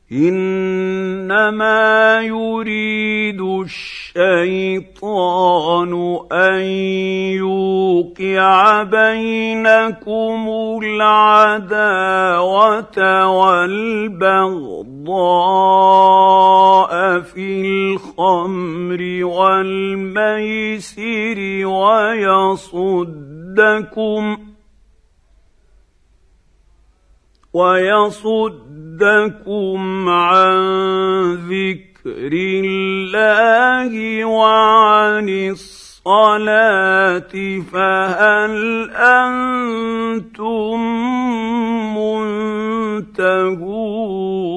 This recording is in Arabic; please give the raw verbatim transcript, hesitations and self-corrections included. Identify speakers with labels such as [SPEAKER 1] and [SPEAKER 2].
[SPEAKER 1] إنما يريد الشيطان أن يوقع بينكم العداوة والبغضاء في الخمر والميسر ويصدكم ويصدكم عن ذكر الله وعن الصلاة فهل أنتم منتهون